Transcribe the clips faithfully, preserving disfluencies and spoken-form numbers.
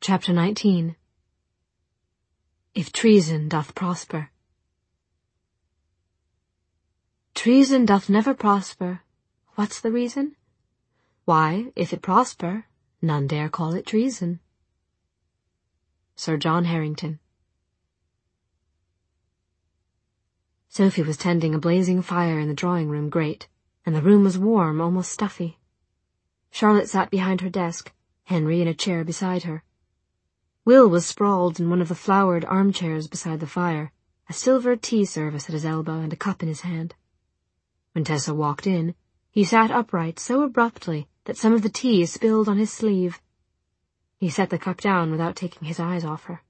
Chapter nineteen. If treason doth prosper. Treason doth never prosper. What's the reason? Why, if it prosper, none dare call it treason. Sir John Harrington. Sophie was tending a blazing fire in the drawing-room grate, and the room was warm, almost stuffy. Charlotte sat behind her desk, Henry in a chair beside her. Will was sprawled in one of the flowered armchairs beside the fire, a silver tea service at his elbow and a cup in his hand. When Tessa walked in, he sat upright so abruptly that some of the tea spilled on his sleeve. He set the cup down without taking his eyes off her.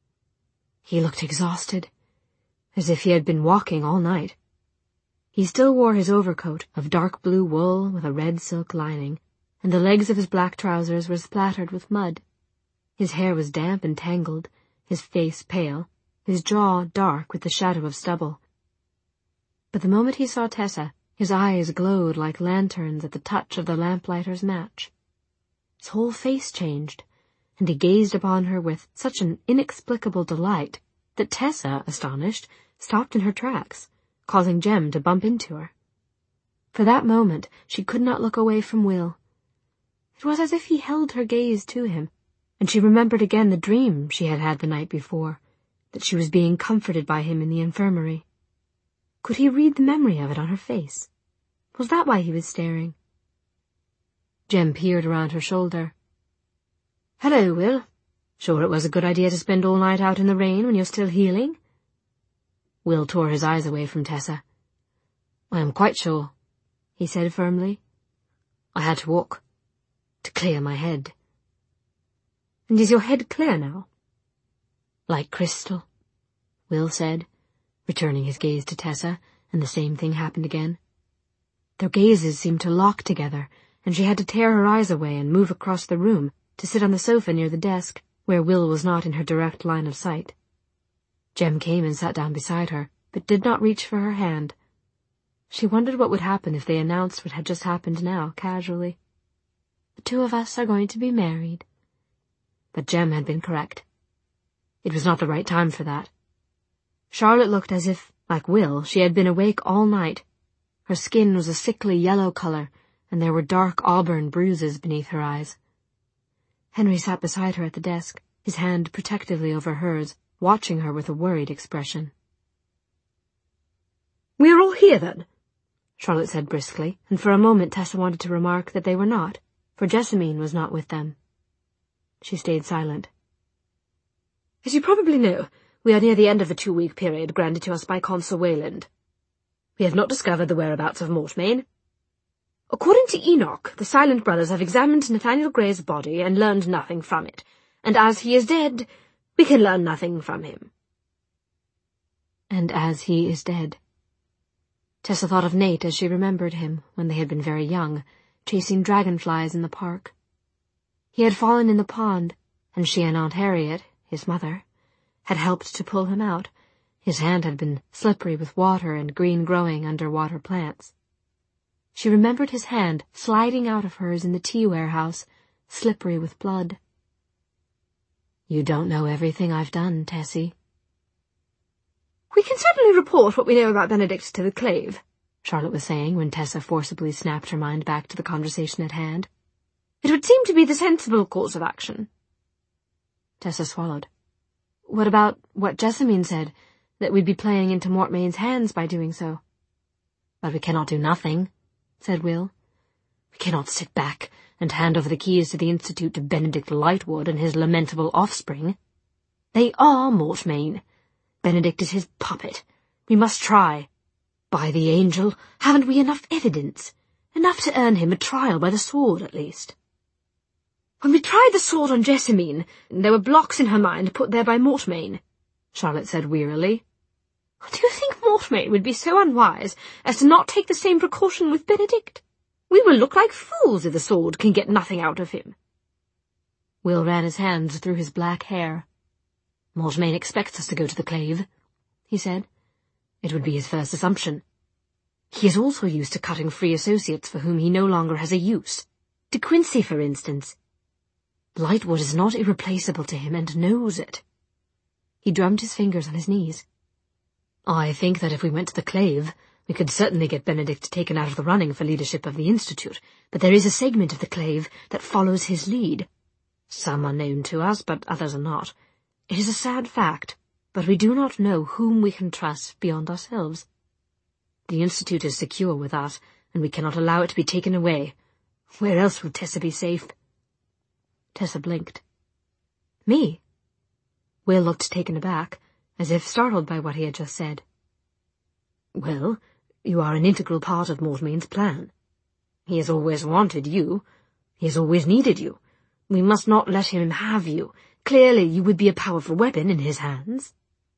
He looked exhausted, as if he had been walking all night. He still wore his overcoat of dark blue wool with a red silk lining, and the legs of his black trousers were splattered with mud. His hair was damp and tangled, his face pale, his jaw dark with the shadow of stubble. But the moment he saw Tessa, his eyes glowed like lanterns at the touch of the lamplighter's match. His whole face changed, and he gazed upon her with such an inexplicable delight that Tessa, astonished, stopped in her tracks, causing Jem to bump into her. For that moment she could not look away from Will. It was as if he held her gaze to him, and she remembered again the dream she had had the night before, that she was being comforted by him in the infirmary. Could he read the memory of it on her face? Was that why he was staring? Jem peered around her shoulder. "Hello, Will. Sure it was a good idea to spend all night out in the rain when you're still healing?" Will tore his eyes away from Tessa. "I am quite sure," he said firmly. "I had to walk, to clear my head." "And is your head clear now?" "Like crystal," Will said, returning his gaze to Tessa, and the same thing happened again. Their gazes seemed to lock together, and she had to tear her eyes away and move across the room to sit on the sofa near the desk, where Will was not in her direct line of sight. Jem came and sat down beside her, but did not reach for her hand. She wondered what would happen if they announced what had just happened now, casually. "The two of us are going to be married." But Jem had been correct. It was not the right time for that. Charlotte looked as if, like Will, she had been awake all night. Her skin was a sickly yellow color, and there were dark auburn bruises beneath her eyes. Henry sat beside her at the desk, his hand protectively over hers, watching her with a worried expression. "We are all here, then?" Charlotte said briskly, and for a moment Tessa wanted to remark that they were not, for Jessamine was not with them. She stayed silent. "As you probably know, we are near the end of the two-week period granted to us by Consul Wayland. We have not discovered the whereabouts of Mortmain. According to Enoch, the Silent Brothers have examined Nathaniel Gray's body and learned nothing from it, and as he is dead, we can learn nothing from him." And as he is dead. Tessa thought of Nate as she remembered him when they had been very young, chasing dragonflies in the park. He had fallen in the pond, and she and Aunt Harriet, his mother, had helped to pull him out. His hand had been slippery with water and green-growing underwater plants. She remembered his hand sliding out of hers in the tea warehouse, slippery with blood. "You don't know everything I've done, Tessie." "We can certainly report what we know about Benedict to the Clave," Charlotte was saying when Tessa forcibly snapped her mind back to the conversation at hand. "It would seem to be the sensible course of action." Tessa swallowed. "What about what Jessamine said, that we'd be playing into Mortmain's hands by doing so?" "But we cannot do nothing," said Will. "We cannot sit back and hand over the keys to the Institute to Benedict Lightwood and his lamentable offspring. They are Mortmain. Benedict is his puppet. We must try. By the angel, haven't we enough evidence? Enough to earn him a trial by the sword, at least." "When we tried the sword on Jessamine, there were blocks in her mind put there by Mortmain," Charlotte said wearily. "Do you think Mortmain would be so unwise as to not take the same precaution with Benedict? We will look like fools if the sword can get nothing out of him." Will ran his hands through his black hair. "Mortmain expects us to go to the Clave," he said. "It would be his first assumption. He is also used to cutting free associates for whom he no longer has a use. De Quincey, for instance. Lightwood is not irreplaceable to him and knows it. He drummed his fingers on his knees. I think that if we went to the Clave, we could certainly get Benedict taken out of the running for leadership of the Institute, but there is a segment of the Clave that follows his lead. Some are known to us, but others are not. It is a sad fact, but we do not know whom we can trust beyond ourselves. The Institute is secure with us, and we cannot allow it to be taken away. Where else will Tessa be safe? Tessa blinked. Me? Will looked taken aback, as if startled by what he had just said. Well, you are an integral part of Mortmain's plan. He has always wanted you. He has always needed you. We must not let him have you. Clearly you would be a powerful weapon in his hands.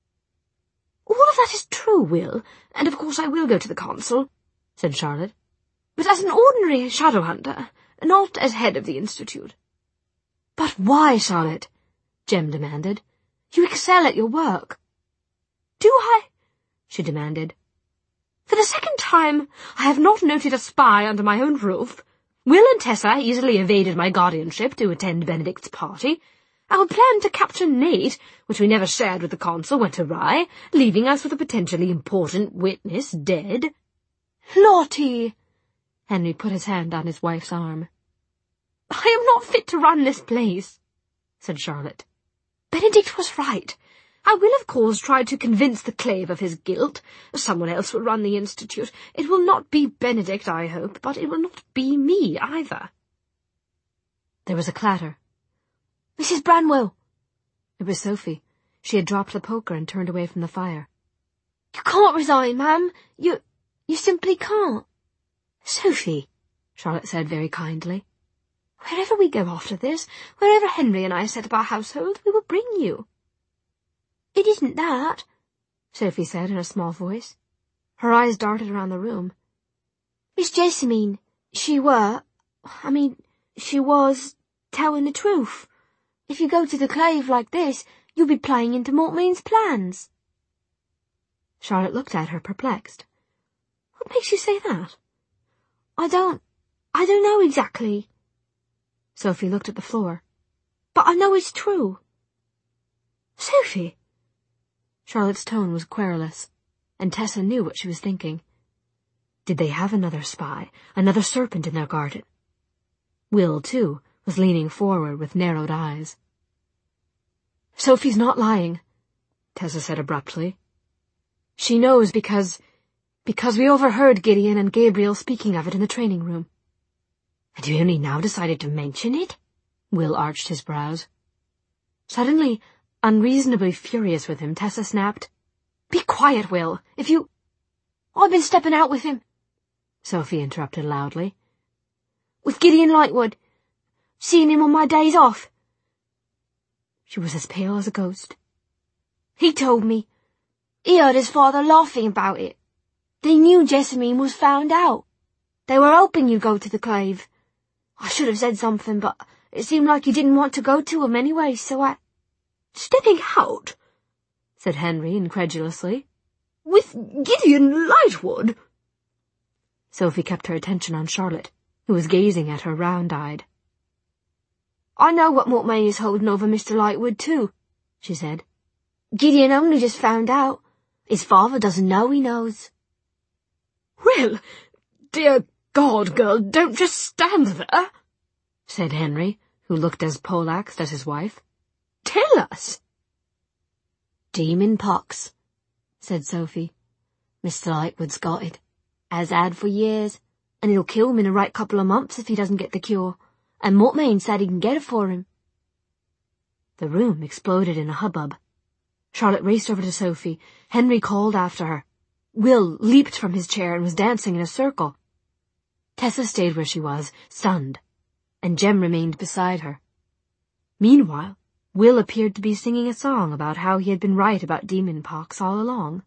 All of that is true, Will, and of course I will go to the Council, said Charlotte. But as an ordinary shadow hunter, not as head of the Institute. But why, Charlotte? Jem demanded. You excel at your work. Do I? She demanded. For the second time, I have not noted a spy under my own roof. Will and Tessa easily evaded my guardianship to attend Benedict's party. Our plan to capture Nate, which we never shared with the Council, went awry, leaving us with a potentially important witness dead. Lottie! Henry put his hand on his wife's arm. I am not fit to run this place, said Charlotte. Benedict was right. I will, of course, try to convince the Clave of his guilt. Someone else will run the Institute. It will not be Benedict, I hope, but it will not be me either. There was a clatter. Missus Branwell! It was Sophie. She had dropped the poker and turned away from the fire. You can't resign, ma'am. You... you simply can't. Sophie, Charlotte said very kindly. Wherever we go after this, wherever Henry and I set up our household, we will bring you. It isn't that, Sophie said in a small voice. Her eyes darted around the room. Miss Jessamine, she were, I mean, she was telling the truth. If you go to the Clave like this, you'll be playing into Mortmain's plans. Charlotte looked at her, perplexed. What makes you say that? I don't, I don't know exactly. Sophie looked at the floor. But I know it's true. Sophie! Charlotte's tone was querulous, and Tessa knew what she was thinking. Did they have another spy, another serpent in their garden? Will, too, was leaning forward with narrowed eyes. Sophie's not lying, Tessa said abruptly. She knows because... because we overheard Gideon and Gabriel speaking of it in the training room. And you only now decided to mention it? Will arched his brows. Suddenly, unreasonably furious with him, Tessa snapped, Be quiet, Will. If you... I've been stepping out with him, Sophie interrupted loudly. With Gideon Lightwood. Seeing him on my days off. She was as pale as a ghost. He told me. He heard his father laughing about it. They knew Jessamine was found out. They were hoping you'd go to the Clave. I should have said something, but it seemed like you didn't want to go to him anyway, so I... Stepping out? Said Henry incredulously. With Gideon Lightwood? Sophie kept her attention on Charlotte, who was gazing at her round-eyed. I know what Mortmain is holding over Mister Lightwood, too, she said. Gideon only just found out. His father doesn't know he knows. Well, dear God, girl, don't just stand there, said Henry, who looked as poleaxed as his wife. Tell us. Demon pox, said Sophie. Mister Lightwood's got it, has had for years, and it'll kill him in a right couple of months if he doesn't get the cure, and Mortmain said he can get it for him. The room exploded in a hubbub. Charlotte raced over to Sophie. Henry called after her. Will leaped from his chair and was dancing in a circle. Tessa stayed where she was, stunned, and Jem remained beside her. Meanwhile, Will appeared to be singing a song about how he had been right about demon pox all along.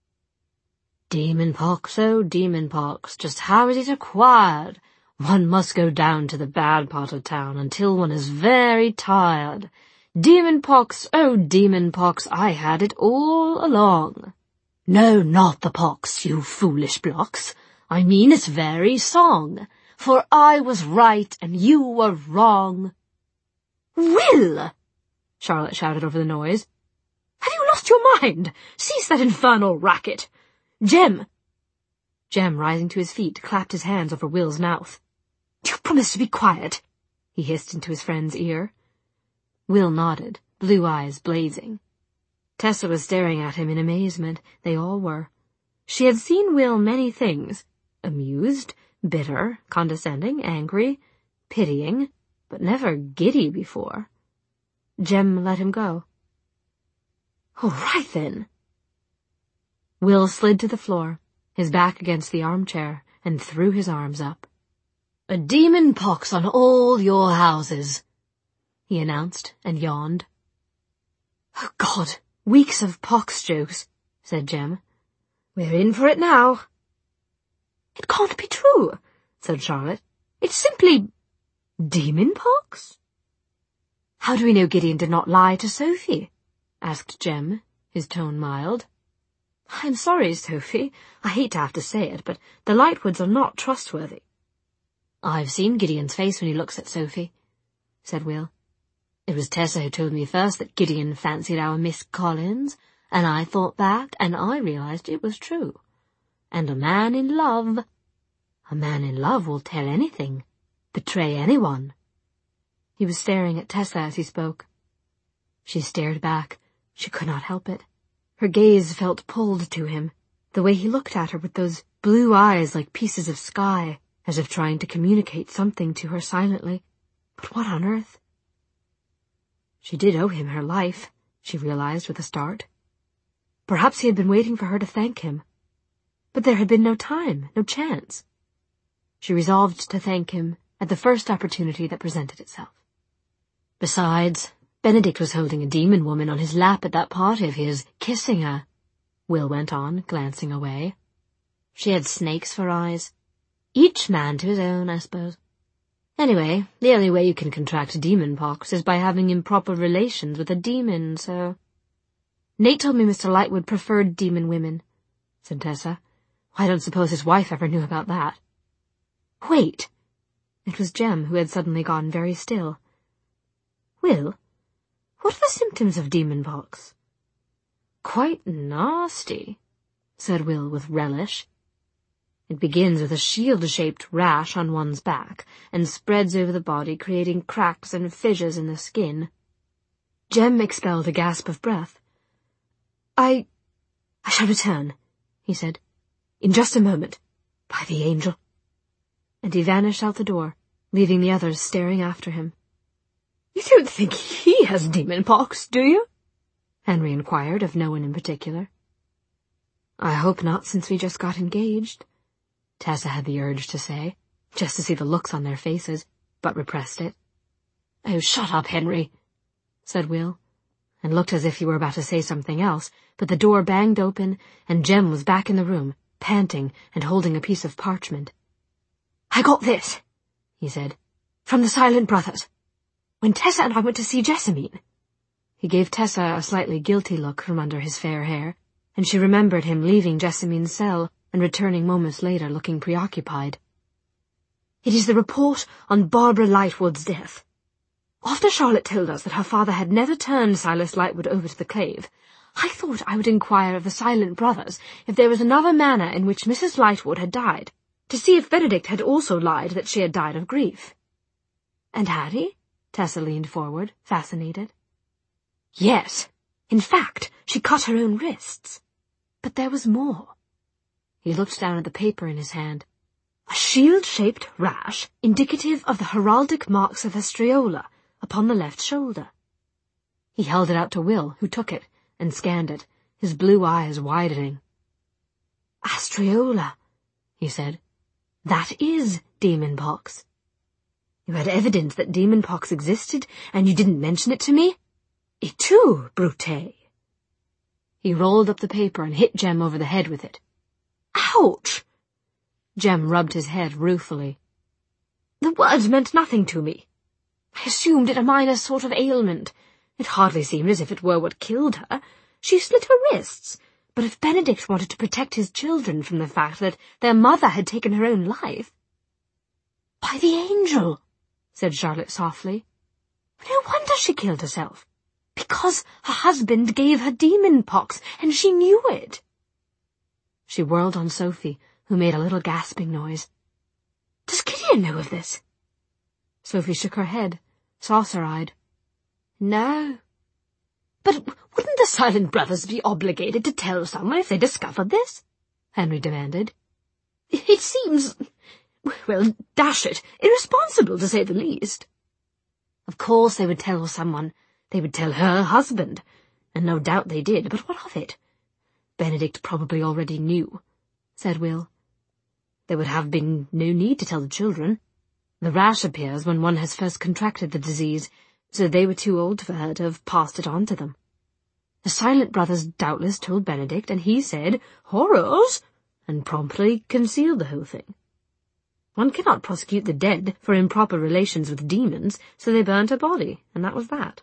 Demon pox, oh demon pox, just how is it acquired? One must go down to the bad part of town until one is very tired. Demon pox, oh demon pox, I had it all along. No, not the pox, you foolish blocks. I mean its very song. For I was right and you were wrong. Will! Charlotte shouted over the noise. Have you lost your mind? Cease that infernal racket! Jem! Jem, rising to his feet, clapped his hands over Will's mouth. Do you promise to be quiet? He hissed into his friend's ear. Will nodded, blue eyes blazing. Tessa was staring at him in amazement. They all were. She had seen Will many things. Amused, bitter, condescending, angry, pitying, but never giddy before. Jem let him go. All right, then. Will slid to the floor, his back against the armchair, and threw his arms up. A demon pox on all your houses, he announced, and yawned. Oh, God, weeks of pox jokes, said Jem. We're in for it now. It can't be true, said Charlotte. It's simply demon pox. How do we know Gideon did not lie to Sophie? Asked Jem, his tone mild. I'm sorry, Sophie. I hate to have to say it, but the Lightwoods are not trustworthy. I've seen Gideon's face when he looks at Sophie, said Will. It was Tessa who told me first that Gideon fancied our Miss Collins, and I thought back, and I realized it was true. And a man in love, a man in love will tell anything, betray anyone. He was staring at Tessa as he spoke. She stared back. She could not help it. Her gaze felt pulled to him, the way he looked at her with those blue eyes like pieces of sky, as if trying to communicate something to her silently. But what on earth? She did owe him her life, she realized with a start. Perhaps he had been waiting for her to thank him. But there had been no time, no chance. She resolved to thank him at the first opportunity that presented itself. Besides, Benedict was holding a demon woman on his lap at that party of his, kissing her, Will went on, glancing away. She had snakes for eyes. Each man to his own, I suppose. Anyway, the only way you can contract demon pox is by having improper relations with a demon, so... Nate told me Mister Lightwood preferred demon women, said Tessa. I don't suppose his wife ever knew about that. Wait! It was Jem who had suddenly gone very still. Will, what are the symptoms of demon pox? Quite nasty, said Will with relish. It begins with a shield-shaped rash on one's back and spreads over the body, creating cracks and fissures in the skin. Jem expelled a gasp of breath. I... I shall return, he said. In just a moment. By the angel. And he vanished out the door, leaving the others staring after him. You don't think he has demon pox, do you? Henry inquired of no one in particular. I hope not, since we just got engaged, Tessa had the urge to say, just to see the looks on their faces, but repressed it. Oh, shut up, Henry, said Will, and looked as if he were about to say something else, but the door banged open, and Jem was back in the room, panting and holding a piece of parchment. I got this, he said, from the Silent Brothers. When Tessa and I went to see Jessamine. He gave Tessa a slightly guilty look from under his fair hair, and she remembered him leaving Jessamine's cell and returning moments later looking preoccupied. It is the report on Barbara Lightwood's death. After Charlotte told us that her father had never turned Silas Lightwood over to the clave, I thought I would inquire of the Silent Brothers if there was another manner in which Missus Lightwood had died, to see if Benedict had also lied that she had died of grief. And had he? Tessa leaned forward, fascinated. Yes. In fact, she cut her own wrists. But there was more. He looked down at the paper in his hand. A shield-shaped rash, indicative of the heraldic marks of Astriola, upon the left shoulder. He held it out to Will, who took it, and scanned it, his blue eyes widening. Astriola, he said. That is demon pox. You had evidence that demon pox existed, and you didn't mention it to me? Et tu, Brute? He rolled up the paper and hit Jem over the head with it. Ouch! Jem rubbed his head ruefully. The words meant nothing to me. I assumed it a minor sort of ailment. It hardly seemed as if it were what killed her. She slit her wrists. But if Benedict wanted to protect his children from the fact that their mother had taken her own life... By the angel, said Charlotte softly. No wonder she killed herself. Because her husband gave her demon pox, and she knew it. She whirled on Sophie, who made a little gasping noise. Does Gideon know of this? Sophie shook her head, saucer-eyed. No. But wouldn't the Silent Brothers be obligated to tell someone if they discovered this? Henry demanded. It seems, well, dash it, irresponsible to say the least. Of course they would tell someone. They would tell her husband, and no doubt they did, but what of it? Benedict probably already knew, said Will. There would have been no need to tell the children. The rash appears when one has first contracted the disease, so they were too old for her to have passed it on to them. The Silent Brothers doubtless told Benedict, and he said, "Horrors!" and promptly concealed the whole thing. One cannot prosecute the dead for improper relations with demons, so they burnt her body, and that was that.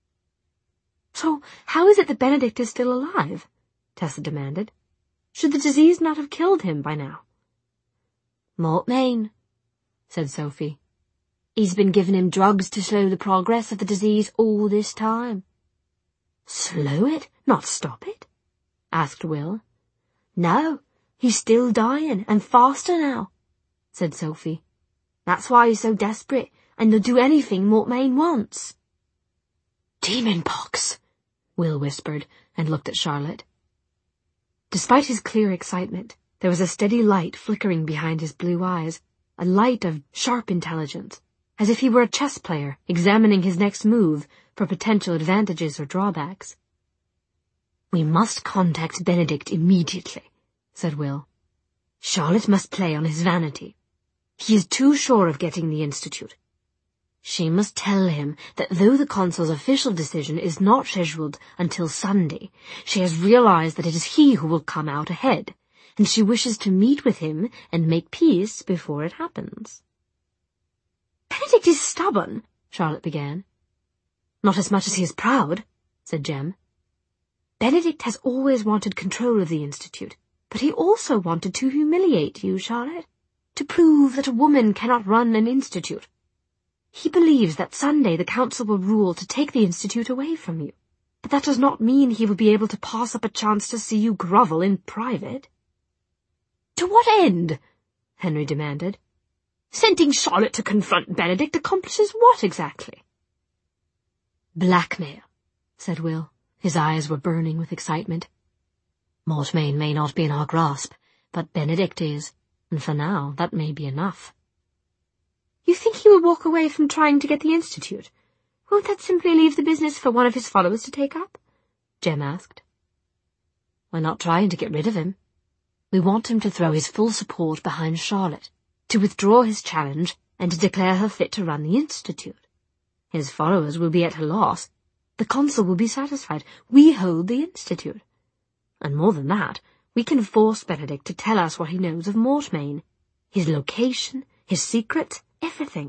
So how is it that Benedict is still alive? Tessa demanded. Should the disease not have killed him by now? Mortmain, said Sophie. He's been giving him drugs to slow the progress of the disease all this time. Slow it, not stop it? Asked Will. No, he's still dying, and faster now, said Sophie. That's why he's so desperate, and he'll do anything Mortmain wants. Demon pox, Will whispered, and looked at Charlotte. Despite his clear excitement, there was a steady light flickering behind his blue eyes, a light of sharp intelligence, as if he were a chess player examining his next move for potential advantages or drawbacks. We must contact Benedict immediately, said Will. Charlotte must play on his vanity. He is too sure of getting the Institute. She must tell him that though the Consul's official decision is not scheduled until Sunday, she has realized that it is he who will come out ahead, and she wishes to meet with him and make peace before it happens. Benedict is stubborn, Charlotte began. Not as much as he is proud, said Jem. Benedict has always wanted control of the Institute, but he also wanted to humiliate you, Charlotte, to prove that a woman cannot run an institute. He believes that Sunday the Council will rule to take the Institute away from you, but that does not mean he will be able to pass up a chance to see you grovel in private. To what end? Henry demanded. Sending Charlotte to confront Benedict accomplishes what exactly? Blackmail, said Will. His eyes were burning with excitement. Mortmain may not be in our grasp, but Benedict is, and for now that may be enough. You think he will walk away from trying to get the Institute? Won't that simply leave the business for one of his followers to take up? Jem asked. We're not trying to get rid of him. We want him to throw his full support behind Charlotte, to withdraw his challenge, and to declare her fit to run the Institute. His followers will be at a loss. The Consul will be satisfied. We hold the Institute. And more than that, we can force Benedict to tell us what he knows of Mortmain, his location, his secrets, everything.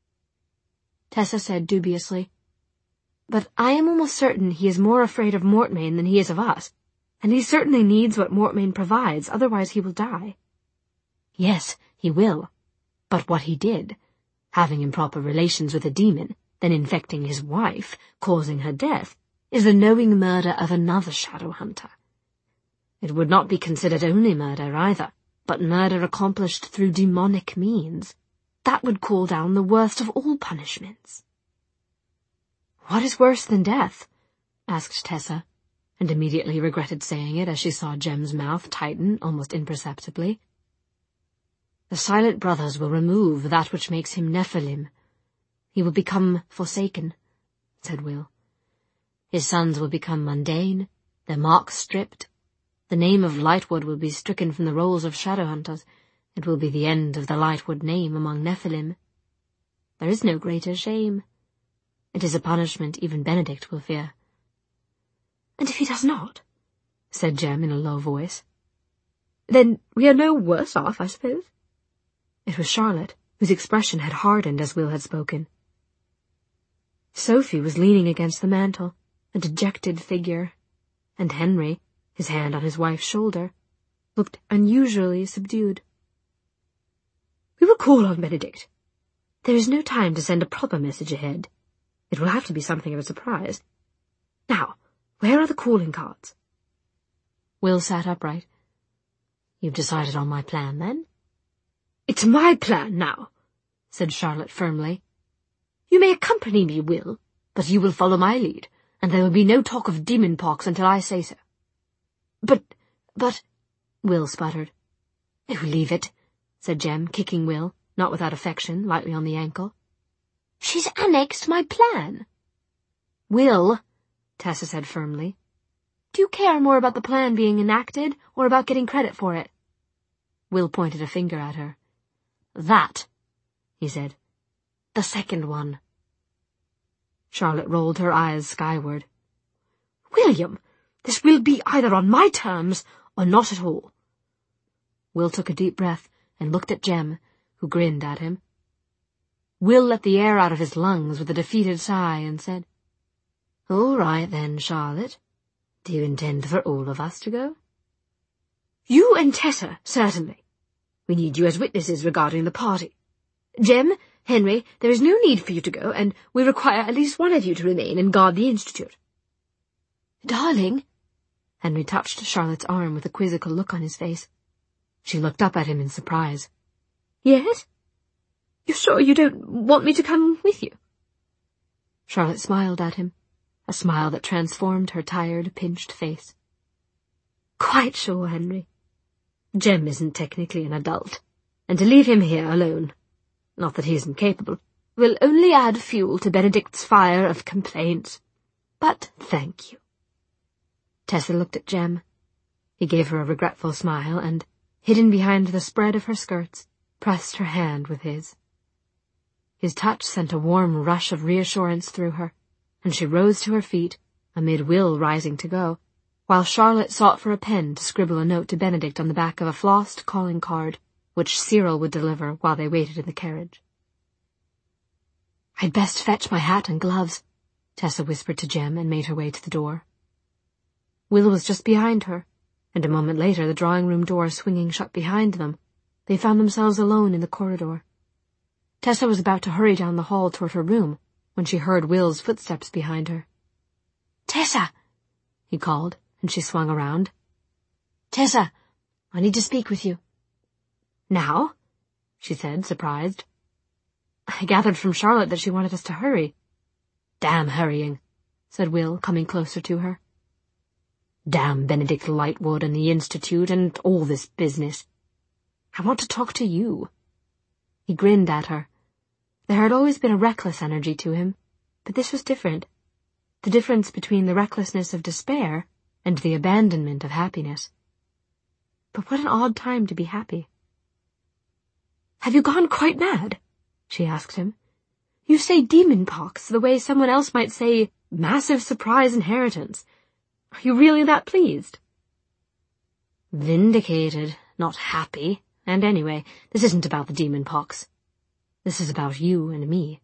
Tessa said dubiously, But I am almost certain he is more afraid of Mortmain than he is of us, and he certainly needs what Mortmain provides, otherwise he will die. Yes, he will. But what he did, having improper relations with a demon, then infecting his wife, causing her death, is the knowing murder of another shadow hunter. It would not be considered only murder either, but murder accomplished through demonic means. That would call down the worst of all punishments. What is worse than death? Asked Tessa, and immediately regretted saying it as she saw Jem's mouth tighten almost imperceptibly. The Silent Brothers will remove that which makes him Nephilim. He will become forsaken, said Will. His sons will become mundane, their marks stripped. The name of Lightwood will be stricken from the rolls of Shadowhunters. It will be the end of the Lightwood name among Nephilim. There is no greater shame. It is a punishment even Benedict will fear. And if he does not? Said Jem in a low voice. Then we are no worse off, I suppose? It was Charlotte, whose expression had hardened as Will had spoken. Sophie was leaning against the mantel, a dejected figure, and Henry, his hand on his wife's shoulder, looked unusually subdued. We will call on Benedict. There is no time to send a proper message ahead. It will have to be something of a surprise. Now, where are the calling cards? Will sat upright. You've decided on my plan, then? It's my plan now, said Charlotte firmly. You may accompany me, Will, but you will follow my lead, and there will be no talk of demon pox until I say so. But, but... Will sputtered. Oh, leave it, said Jem, kicking Will, not without affection, lightly on the ankle. She's annexed my plan. Will, Tessa said firmly, do you care more about the plan being enacted or about getting credit for it? Will pointed a finger at her. That, he said. The second one. Charlotte rolled her eyes skyward. William, this will be either on my terms or not at all. Will took a deep breath and looked at Jem, who grinned at him. Will let the air out of his lungs with a defeated sigh and said, All right then, Charlotte. Do you intend for all of us to go? You and Tessa, certainly. We need you as witnesses regarding the party. Jem, Henry, there is no need for you to go, and we require at least one of you to remain and guard the Institute. Darling, Henry touched Charlotte's arm with a quizzical look on his face. She looked up at him in surprise. Yes? You're sure you don't want me to come with you? Charlotte smiled at him, a smile that transformed her tired, pinched face. Quite sure, Henry. Jem isn't technically an adult, and to leave him here alone, not that he isn't capable, will only add fuel to Benedict's fire of complaints. But thank you. Tessa looked at Jem. He gave her a regretful smile and, hidden behind the spread of her skirts, pressed her hand with his. His touch sent a warm rush of reassurance through her, and she rose to her feet, amid Will rising to go, while Charlotte sought for a pen to scribble a note to Benedict on the back of a flossed calling card, which Cyril would deliver while they waited in the carriage. I'd best fetch my hat and gloves, Tessa whispered to Jem and made her way to the door. Will was just behind her, and a moment later, the drawing-room door swinging shut behind them, they found themselves alone in the corridor. Tessa was about to hurry down the hall toward her room when she heard Will's footsteps behind her. Tessa, he called, and she swung around. Tessa, I need to speak with you. Now? She said, surprised. I gathered from Charlotte that she wanted us to hurry. Damn hurrying, said Will, coming closer to her. Damn Benedict Lightwood and the Institute and all this business. I want to talk to you. He grinned at her. There had always been a reckless energy to him, but this was different. The difference between the recklessness of despair and the abandonment of happiness. But what an odd time to be happy. Have you gone quite mad? She asked him. You say demon pox the way someone else might say massive surprise inheritance. Are you really that pleased? Vindicated, not happy. And anyway, this isn't about the demon pox. This is about you and me.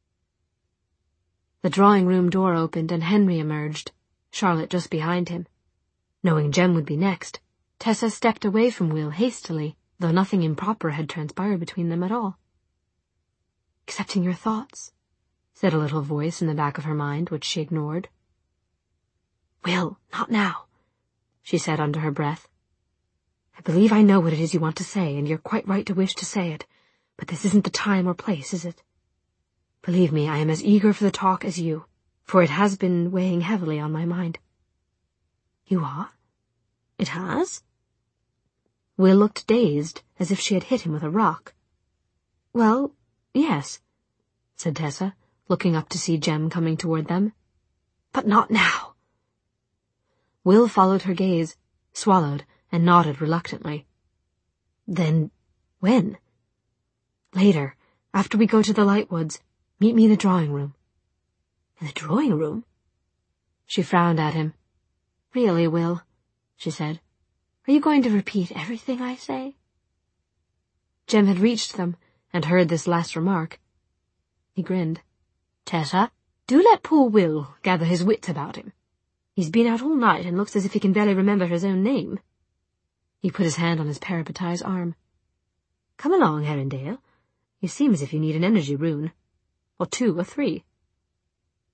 The drawing-room door opened and Henry emerged, Charlotte just behind him. Knowing Jem would be next, Tessa stepped away from Will hastily, though nothing improper had transpired between them at all. Accepting your thoughts, said a little voice in the back of her mind, which she ignored. Will, not now, she said under her breath. I believe I know what it is you want to say, and you're quite right to wish to say it, but this isn't the time or place, is it? Believe me, I am as eager for the talk as you, for it has been weighing heavily on my mind. You are? It has? Will looked dazed, as if she had hit him with a rock. Well, yes, said Tessa, looking up to see Jem coming toward them. But not now. Will followed her gaze, swallowed, and nodded reluctantly. Then, when? Later, after we go to the Lightwoods, meet me in the drawing-room. In the drawing-room? She frowned at him. Really, Will, she said, are you going to repeat everything I say? Jem had reached them, and heard this last remark. He grinned. Tessa, do let poor Will gather his wits about him. He's been out all night and looks as if he can barely remember his own name. He put his hand on his peripate's arm. Come along, Herondale. You seem as if you need an energy rune. Or two or three.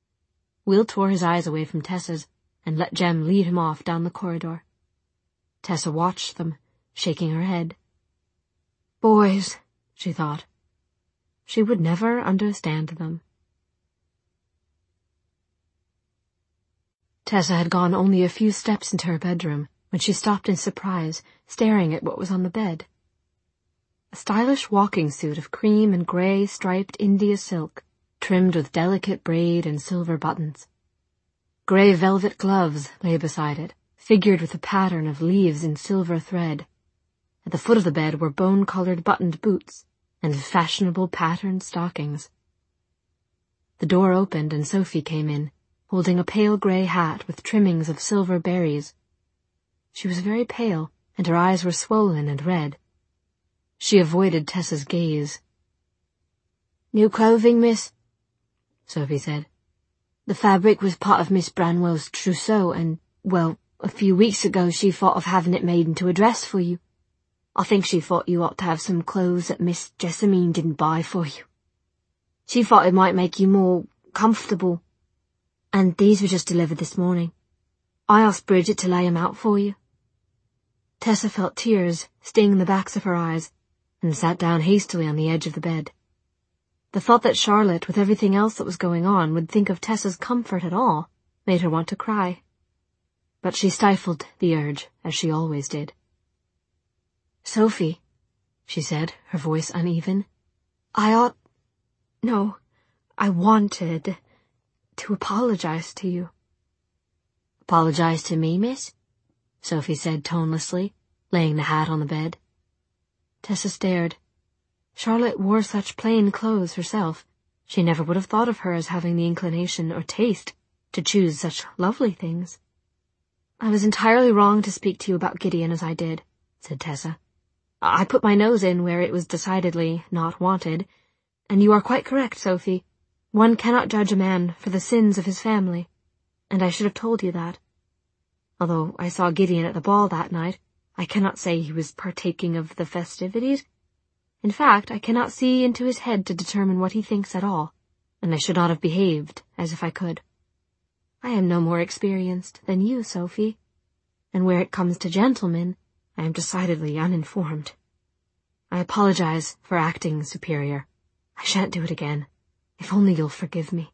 Will tore his eyes away from Tessa's and let Jem lead him off down the corridor. Tessa watched them, shaking her head. Boys, she thought. She would never understand them. Tessa had gone only a few steps into her bedroom when she stopped in surprise, staring at what was on the bed. A stylish walking suit of cream and grey striped India silk, trimmed with delicate braid and silver buttons. Grey velvet gloves lay beside it, figured with a pattern of leaves in silver thread. At the foot of the bed were bone-coloured buttoned boots and fashionable patterned stockings. The door opened and Sophie came in, holding a pale grey hat with trimmings of silver berries. She was very pale, and her eyes were swollen and red. She avoided Tessa's gaze. "New clothing, miss?" Sophie said. "The fabric was part of Miss Branwell's trousseau, and, well, a few weeks ago she thought of having it made into a dress for you. I think she thought you ought to have some clothes that Miss Jessamine didn't buy for you. She thought it might make you more comfortable, and these were just delivered this morning. I asked Bridget to lay 'em out for you." Tessa felt tears sting the backs of her eyes and sat down hastily on the edge of the bed. The thought that Charlotte, with everything else that was going on, would think of Tessa's comfort at all made her want to cry. But she stifled the urge, as she always did. "Sophie," she said, her voice uneven, "I ought... no, I wanted to apologize to you." "Apologize to me, miss?" Sophie said tonelessly, laying the hat on the bed. Tessa stared. Charlotte wore such plain clothes herself. She never would have thought of her as having the inclination or taste to choose such lovely things. "I was entirely wrong to speak to you about Gideon as I did," said Tessa. "I put my nose in where it was decidedly not wanted, and you are quite correct, Sophie. One cannot judge a man for the sins of his family, and I should have told you that. Although I saw Gideon at the ball that night, I cannot say he was partaking of the festivities. In fact, I cannot see into his head to determine what he thinks at all, and I should not have behaved as if I could. I am no more experienced than you, Sophie, and where it comes to gentlemen, I am decidedly uninformed. I apologize for acting superior. I shan't do it again, if only you'll forgive me."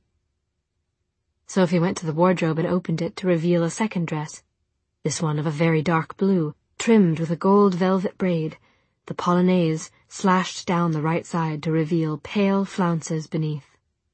Sophie went to the wardrobe and opened it to reveal a second dress, this one of a very dark blue, trimmed with a gold velvet braid, the polonaise slashed down the right side to reveal pale flounces beneath.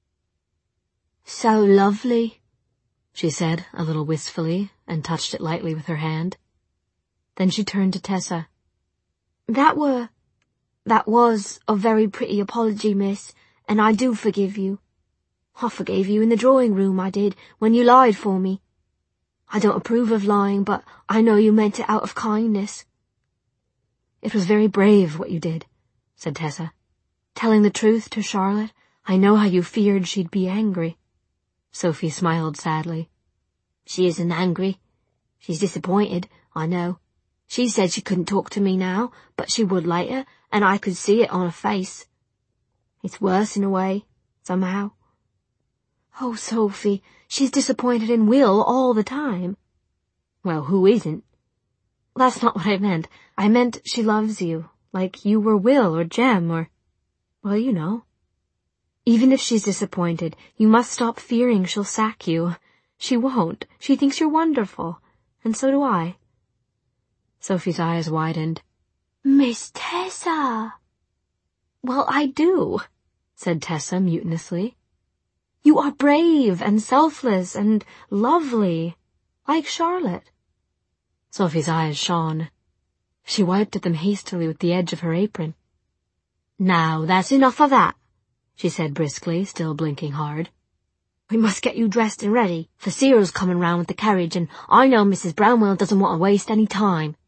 "So lovely," she said a little wistfully, and touched it lightly with her hand. Then she turned to Tessa. That were... that was a very pretty apology, miss, and I do forgive you. I forgave you in the drawing-room, I did, when you lied for me. I don't approve of lying, but I know you meant it out of kindness." "It was very brave what you did," said Tessa. "Telling the truth to Charlotte, I know how you feared she'd be angry." Sophie smiled sadly. "She isn't angry. She's disappointed, I know. She said she couldn't talk to me now, but she would later, and I could see it on her face. It's worse in a way, somehow." "Oh, Sophie, she's disappointed in Will all the time." "Well, who isn't?" "That's not what I meant. I meant she loves you, like you were Will or Jem or... well, you know. Even if she's disappointed, you must stop fearing she'll sack you. She won't. She thinks you're wonderful, and so do I." Sophie's eyes widened. "Miss Tessa!" "Well, I do," said Tessa mutinously. "You are brave and selfless and lovely, like Charlotte." Sophie's eyes shone. She wiped at them hastily with the edge of her apron. "Now, that's enough of that," she said briskly, still blinking hard. "We must get you dressed and ready, for Cyril's coming round with the carriage, and I know Missus Branwell doesn't want to waste any time."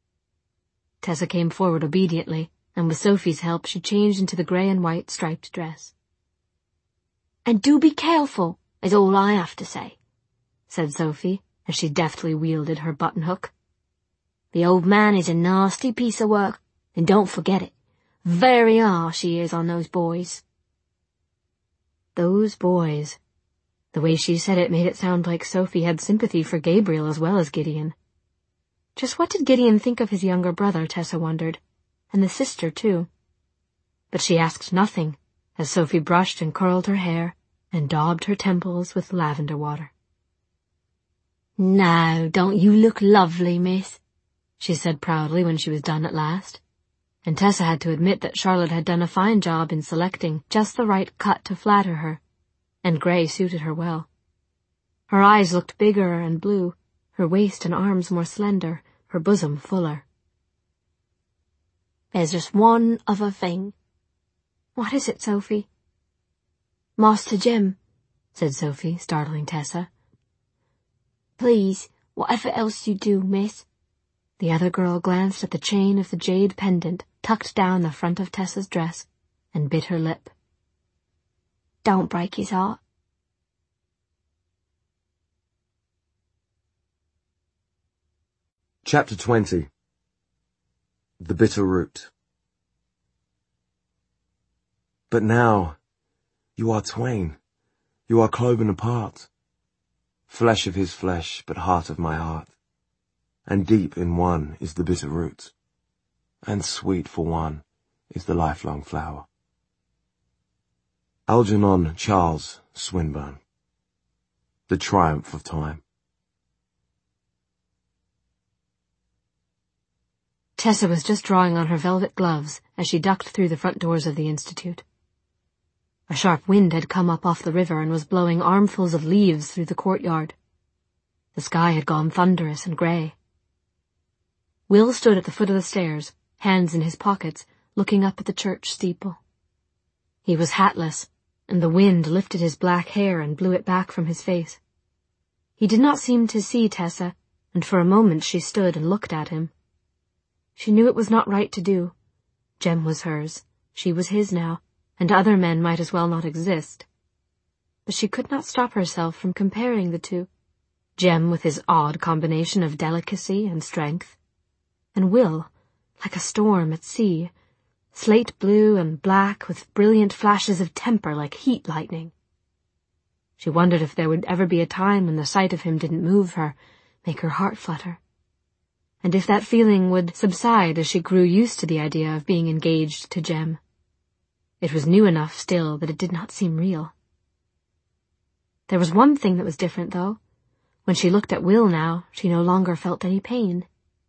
Tessa came forward obediently, and with Sophie's help she changed into the grey and white striped dress. "And do be careful, is all I have to say," said Sophie, as she deftly wielded her button-hook. "The old man is a nasty piece of work, and don't forget it. Very harsh he is on those boys." Those boys. The way she said it made it sound like Sophie had sympathy for Gabriel as well as Gideon. Just what did Gideon think of his younger brother, Tessa wondered, and the sister too. But she asked nothing, as Sophie brushed and curled her hair and daubed her temples with lavender water. "Now, don't you look lovely, miss?" she said proudly when she was done at last, and Tessa had to admit that Charlotte had done a fine job in selecting just the right cut to flatter her, and grey suited her well. Her eyes looked bigger and blue, her waist and arms more slender, her bosom fuller. "There's just one other thing." "What is it, Sophie?" "Master Jem," said Sophie, startling Tessa. "Please, whatever else you do, miss." The other girl glanced at the chain of the jade pendant tucked down the front of Tessa's dress and bit her lip. "Don't break his heart." Chapter twenty. The Bitter Root. But now, you are twain, you are cloven apart, flesh of his flesh, but heart of my heart, and deep in one is the bitter root, and sweet for one is the lifelong flower. Algernon Charles Swinburne. The Triumph of Time. Tessa was just drawing on her velvet gloves as she ducked through the front doors of the Institute. A sharp wind had come up off the river and was blowing armfuls of leaves through the courtyard. The sky had gone thunderous and grey. Will stood at the foot of the stairs, hands in his pockets, looking up at the church steeple. He was hatless, and the wind lifted his black hair and blew it back from his face. He did not seem to see Tessa, and for a moment she stood and looked at him. She knew it was not right to do. Jem was hers, she was his now, and other men might as well not exist. But she could not stop herself from comparing the two, Jem with his odd combination of delicacy and strength, and Will, like a storm at sea, slate blue and black with brilliant flashes of temper like heat lightning. She wondered if there would ever be a time when the sight of him didn't move her, make her heart flutter, and if that feeling would subside as she grew used to the idea of being engaged to Jem. It was new enough still that it did not seem real. There was one thing that was different, though. When she looked at Will now, she no longer felt any pain.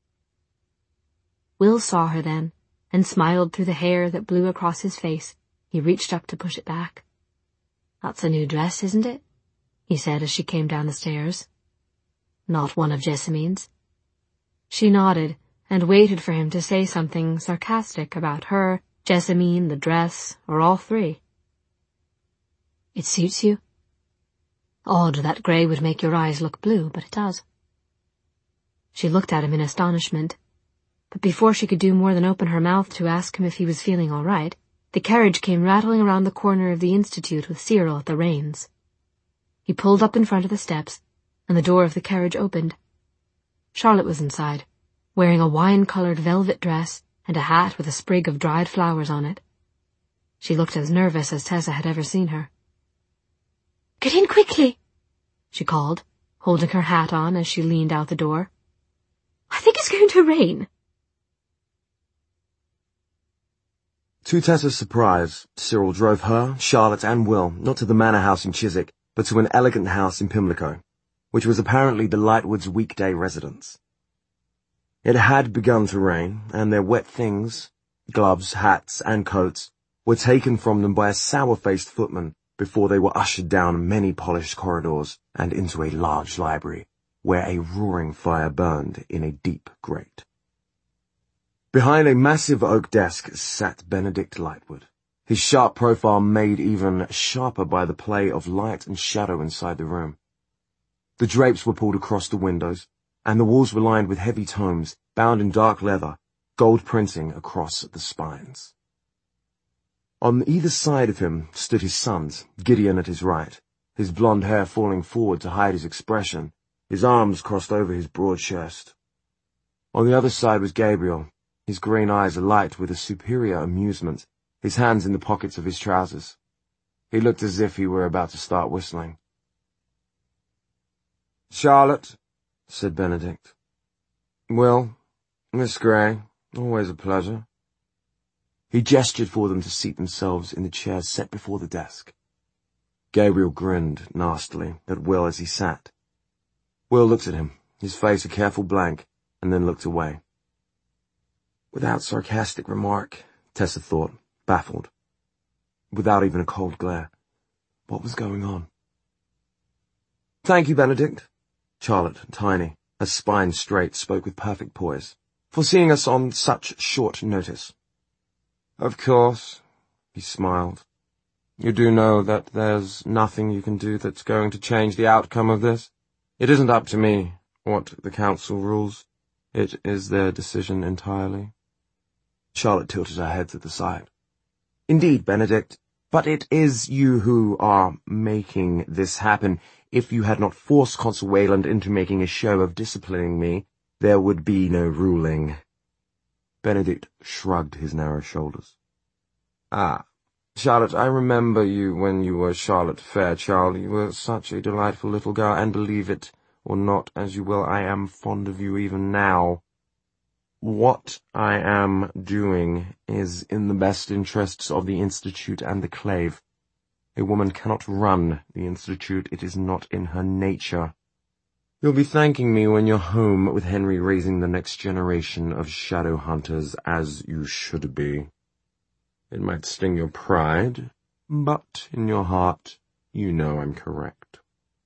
Will saw her then, and smiled through the hair that blew across his face. He reached up to push it back. "That's a new dress, isn't it?" he said as she came down the stairs. "Not one of Jessamine's." She nodded, and waited for him to say something sarcastic about her, Jessamine, the dress, or all three. "It suits you." "Odd that grey would make your eyes look blue, but it does." She looked at him in astonishment, but before she could do more than open her mouth to ask him if he was feeling all right, the carriage came rattling around the corner of the Institute with Cyril at the reins. He pulled up in front of the steps, and the door of the carriage opened. Charlotte was inside, wearing a wine-coloured velvet dress and a hat with a sprig of dried flowers on it. She looked as nervous as Tessa had ever seen her. "Get in quickly," she called, holding her hat on as she leaned out the door. "I think it's going to rain." To Tessa's surprise, Cyril drove her, Charlotte and Will not to the manor house in Chiswick, but to an elegant house in Pimlico, which was apparently the Lightwoods' weekday residence. It had begun to rain, and their wet things, gloves, hats, and coats, were taken from them by a sour-faced footman before they were ushered down many polished corridors and into a large library, where a roaring fire burned in a deep grate. Behind a massive oak desk sat Benedict Lightwood, his sharp profile made even sharper by the play of light and shadow inside the room. The drapes were pulled across the windows, and the walls were lined with heavy tomes, bound in dark leather, gold printing across the spines. On either side of him stood his sons, Gideon at his right, his blonde hair falling forward to hide his expression, his arms crossed over his broad chest. On the other side was Gabriel, his green eyes alight with a superior amusement, his hands in the pockets of his trousers. He looked as if he were about to start whistling. Charlotte, said Benedict. Will, Miss Grey, always a pleasure. He gestured for them to seat themselves in the chairs set before the desk. Gabriel grinned nastily at Will as he sat. Will looked at him, his face a careful blank, and then looked away. Without sarcastic remark, Tessa thought, baffled. Without even a cold glare. What was going on? Thank you, Benedict. Charlotte, tiny, her spine straight, spoke with perfect poise, for seeing us on such short notice. Of course, he smiled. You do know that there's nothing you can do that's going to change the outcome of this? It isn't up to me what the council rules. It is their decision entirely. Charlotte tilted her head to the side. Indeed, Benedict, but it is you who are making this happen. If you had not forced Consul Wayland into making a show of disciplining me, there would be no ruling. Benedict shrugged his narrow shoulders. Ah, Charlotte, I remember you when you were Charlotte Fairchild. You were such a delightful little girl, and believe it or not as you will, I am fond of you even now. What I am doing is in the best interests of the Institute and the Clave. A woman cannot run the Institute. It is not in her nature. You'll be thanking me when you're home with Henry raising the next generation of shadow hunters, as you should be. It might sting your pride, but in your heart you know I'm correct.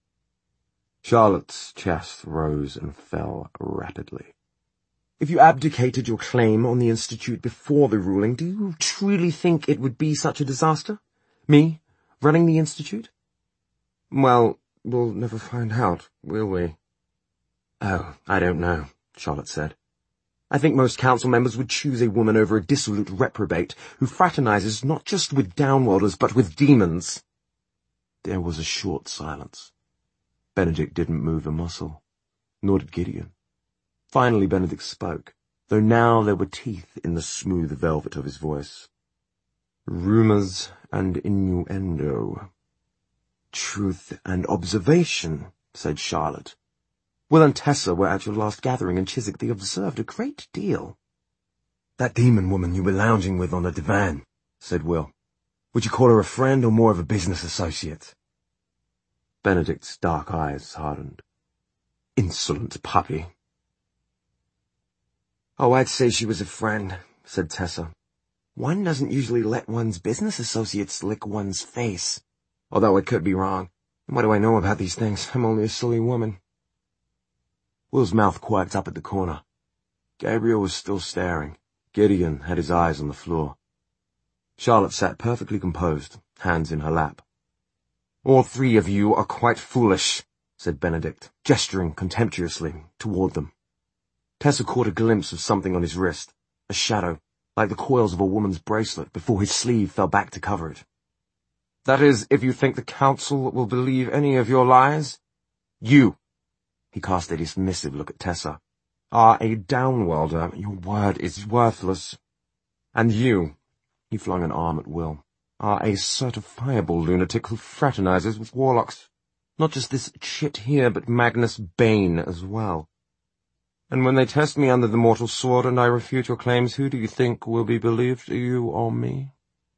Charlotte's chest rose and fell rapidly. If you abdicated your claim on the Institute before the ruling, do you truly think it would be such a disaster? Me, running the Institute? Well, we'll never find out, will we? Oh, I don't know, Charlotte said. I think most council members would choose a woman over a dissolute reprobate who fraternizes not just with downworlders but with demons. There was a short silence. Benedict didn't move a muscle, nor did Gideon. Finally Benedict spoke, though now there were teeth in the smooth velvet of his voice. Rumours and innuendo. Truth and observation, said Charlotte. Will and Tessa were at your last gathering in Chiswick. They observed a great deal. That demon woman you were lounging with on the divan, said Will. Would you call her a friend or more of a business associate? Benedict's dark eyes hardened. Insolent puppy. Oh, I'd say she was a friend, said Tessa. One doesn't usually let one's business associates lick one's face. Although I could be wrong. What do I know about these things? I'm only a silly woman. Will's mouth quirked up at the corner. Gabriel was still staring. Gideon had his eyes on the floor. Charlotte sat perfectly composed, hands in her lap. All three of you are quite foolish, said Benedict, gesturing contemptuously toward them. Tessa caught a glimpse of something on his wrist, a shadow, like the coils of a woman's bracelet, before his sleeve fell back to cover it. That is, if you think the council will believe any of your lies? You, he cast a dismissive look at Tessa, are a downworlder. Your word is worthless. And you, he flung an arm at Will, are a certifiable lunatic who fraternizes with warlocks. Not just this chit here, but Magnus Bane as well. And when they test me under the mortal sword and I refute your claims, who do you think will be believed, you or me?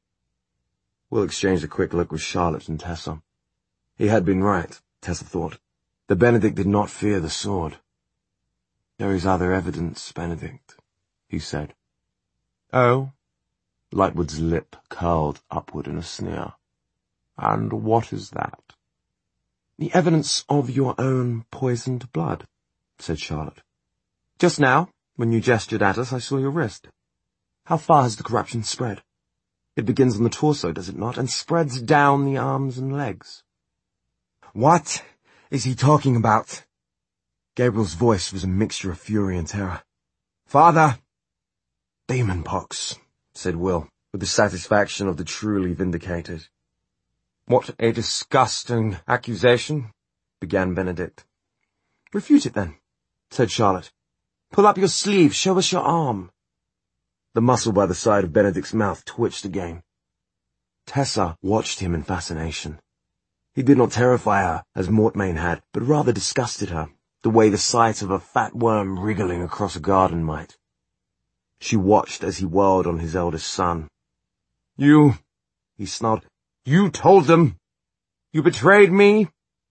Will exchanged a quick look with Charlotte and Tessa. He had been right, Tessa thought. The Benedict did not fear the sword. There is other evidence, Benedict, he said. Oh? Lightwood's lip curled upward in a sneer. And what is that? The evidence of your own poisoned blood, said Charlotte. Just now, when you gestured at us, I saw your wrist. How far has the corruption spread? It begins on the torso, does it not, and spreads down the arms and legs. What is he talking about? Gabriel's voice was a mixture of fury and terror. Father! Demon pox, said Will, with the satisfaction of the truly vindicated. What a disgusting accusation, began Benedict. Refute it, then, said Charlotte. Pull up your sleeve, show us your arm. The muscle by the side of Benedict's mouth twitched again. Tessa watched him in fascination. He did not terrify her, as Mortmain had, but rather disgusted her, the way the sight of a fat worm wriggling across a garden might. She watched as he whirled on his eldest son. "You," he snarled, "you told them! You betrayed me!"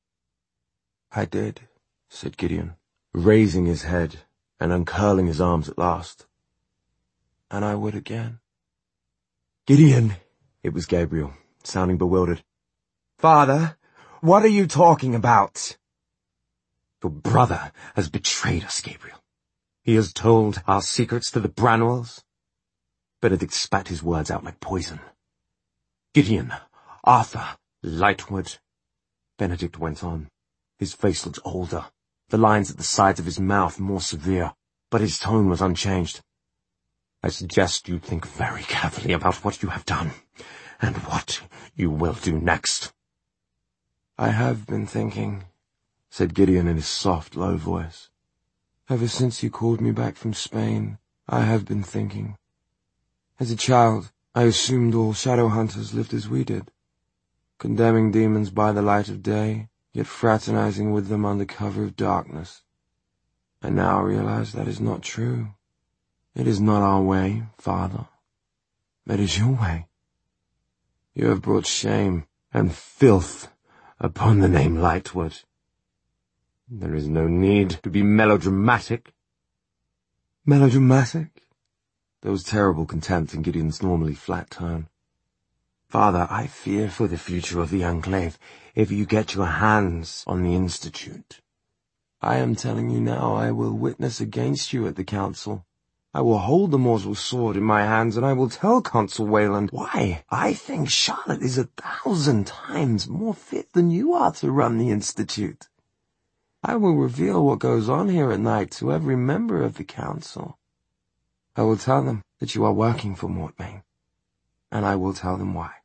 "I did," said Gideon, raising his head and uncurling his arms at last. "And I would again." "Gideon," it was Gabriel, sounding bewildered. "Father, what are you talking about?" "Your brother has betrayed us, Gabriel. He has told our secrets to the Branwells." Benedict spat his words out like poison. "Gideon, Arthur, Lightwood," Benedict went on. His face looked older, the lines at the sides of his mouth more severe, but his tone was unchanged. "I suggest you think very carefully about what you have done, and what you will do next." "I have been thinking," said Gideon in his soft, low voice. "Ever since you called me back from Spain, I have been thinking. As a child, I assumed all shadow hunters lived as we did, condemning demons by the light of day, yet fraternizing with them under cover of darkness. I now realize that is not true. It is not our way, Father. It is your way. You have brought shame and filth upon the name Lightwood. There is no need to be melodramatic." "Melodramatic?" There was terrible contempt in Gideon's normally flat tone. "Father, I fear for the future of the Enclave if you get your hands on the Institute. I am telling you now, I will witness against you at the council. I will hold the mortal sword in my hands, and I will tell Consul Wayland why I think Charlotte is a thousand times more fit than you are to run the Institute. I will reveal what goes on here at night to every member of the council. I will tell them that you are working for Mortmain, and I will tell them why."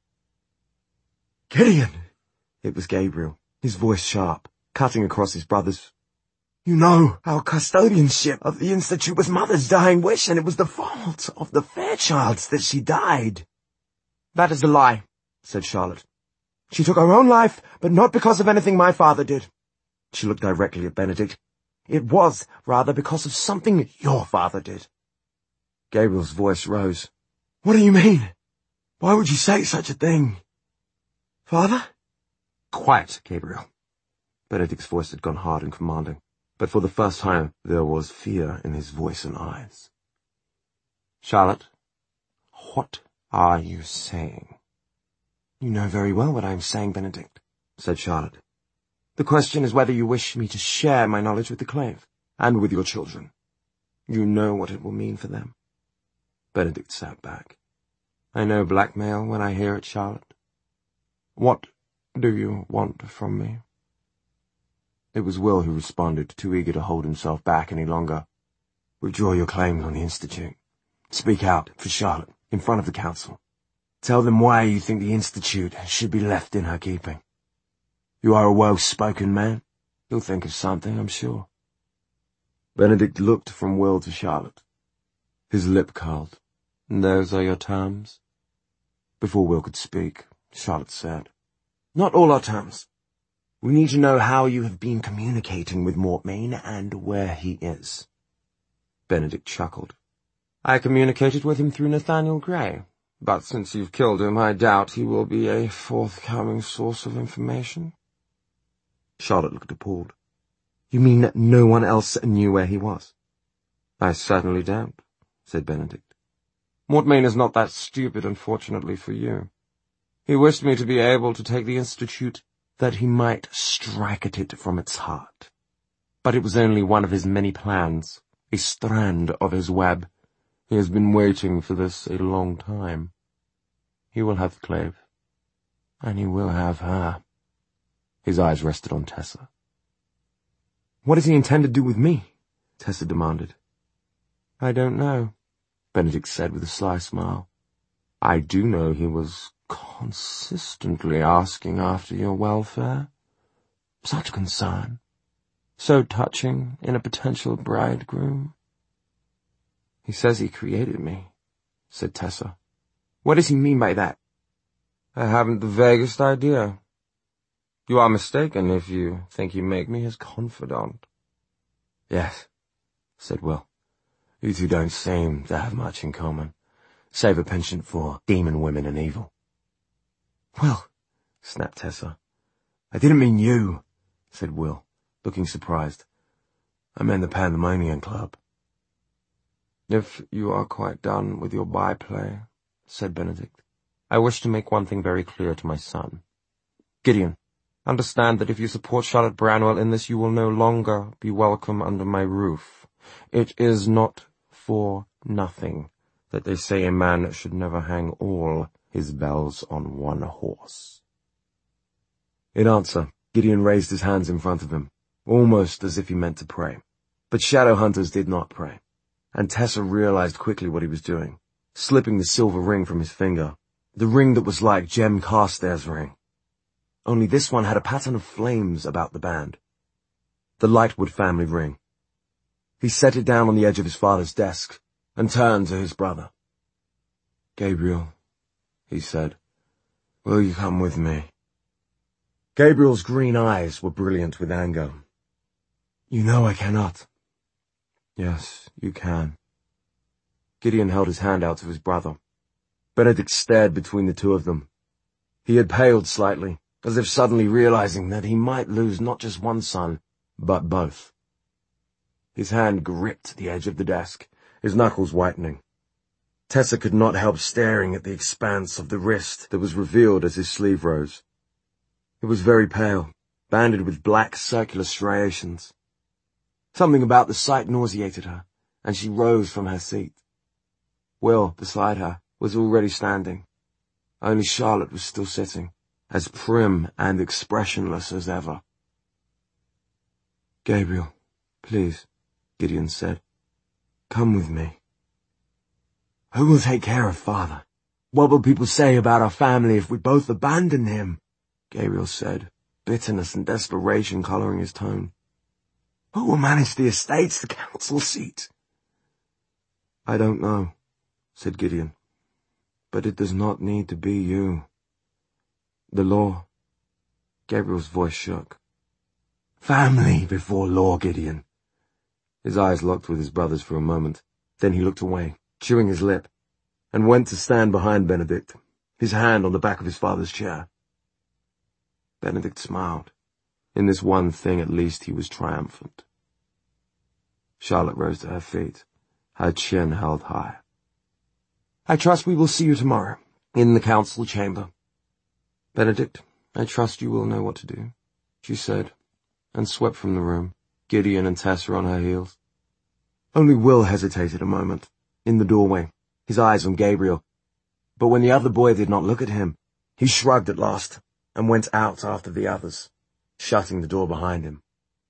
"Gideon!" It was Gabriel, his voice sharp, cutting across his brother's. "You know, our custodianship of the Institute was Mother's dying wish, and it was the fault of the Fairchilds that she died." "That is a lie," said Charlotte. "She took her own life, but not because of anything my father did." She looked directly at Benedict. "It was, rather, because of something your father did." Gabriel's voice rose. "What do you mean? Why would you say such a thing? Father?" "Quiet, Gabriel." Benedict's voice had gone hard and commanding, but for the first time there was fear in his voice and eyes. "Charlotte, what are you saying?" "You know very well what I am saying, Benedict," said Charlotte. "The question is whether you wish me to share my knowledge with the Clave, and with your children. You know what it will mean for them." Benedict sat back. "I know blackmail when I hear it, Charlotte. What do you want from me?" It was Will who responded, too eager to hold himself back any longer. "Withdraw your claims on the Institute. Speak out for Charlotte, in front of the council. Tell them why you think the Institute should be left in her keeping. You are a well-spoken man. You'll think of something, I'm sure." Benedict looked from Will to Charlotte. His lip curled. "Those are your terms?" Before Will could speak, Charlotte said, "Not all our terms. We need to know how you have been communicating with Mortmain and where he is." Benedict chuckled. "I communicated with him through Nathaniel Grey, but since you've killed him, I doubt he will be a forthcoming source of information." Charlotte looked appalled. "You mean that no one else knew where he was?" "I certainly don't," said Benedict. "Mortmain is not that stupid, unfortunately for you. He wished me to be able to take the Institute that he might strike at it from its heart. But it was only one of his many plans, a strand of his web. He has been waiting for this a long time. He will have the Clave, and he will have her." His eyes rested on Tessa. "What does he intend to do with me?" Tessa demanded. "I don't know," Benedict said with a sly smile. "I do know he was consistently asking after your welfare. Such concern. So touching in a potential bridegroom." "He says he created me," said Tessa. "What does he mean by that?" "I haven't the vaguest idea. You are mistaken if you think you make me his confidant. Yes, said Will. You two don't seem to have much in common, save a penchant for demon women and evil. Will, snapped Tessa. I didn't mean you, said Will, looking surprised. I meant the Pandemonium Club. If you are quite done with your byplay, said Benedict, I wish to make one thing very clear to my son. Gideon, understand that if you support Charlotte Branwell in this, you will no longer be welcome under my roof. It is not for nothing that they say a man should never hang all his bells on one horse. In answer, Gideon raised his hands in front of him, almost as if he meant to pray. But shadow hunters did not pray, and Tessa realized quickly what he was doing, slipping the silver ring from his finger, the ring that was like Jem Carstairs' ring. Only this one had a pattern of flames about the band. The Lightwood family ring. He set it down on the edge of his father's desk and turned to his brother. Gabriel, he said, will you come with me? Gabriel's green eyes were brilliant with anger. You know I cannot. Yes, you can. Gideon held his hand out to his brother. Benedict stared between the two of them. He had paled slightly, as if suddenly realizing that he might lose not just one son, but both. His hand gripped the edge of the desk, his knuckles whitening. Tessa could not help staring at the expanse of the wrist that was revealed as his sleeve rose. It was very pale, banded with black circular striations. Something about the sight nauseated her, and she rose from her seat. Will, beside her, was already standing. Only Charlotte was still sitting, as prim and expressionless as ever. Gabriel, please, Gideon said. Come with me. Who will take care of father? What will people say about our family if we both abandon him? Gabriel said, bitterness and desperation colouring his tone. Who will manage the estates, the council seat? I don't know, said Gideon, but it does not need to be you. The law. Gabriel's voice shook. Family before law, Gideon. His eyes locked with his brother's for a moment. Then he looked away, chewing his lip, and went to stand behind Benedict, his hand on the back of his father's chair. Benedict smiled. In this one thing at least he was triumphant. Charlotte rose to her feet, her chin held high. I trust we will see you tomorrow, in the council chamber. Benedict, I trust you will know what to do, she said, and swept from the room, Gideon and Tessa on her heels. Only Will hesitated a moment, in the doorway, his eyes on Gabriel. But when the other boy did not look at him, he shrugged at last, and went out after the others, shutting the door behind him.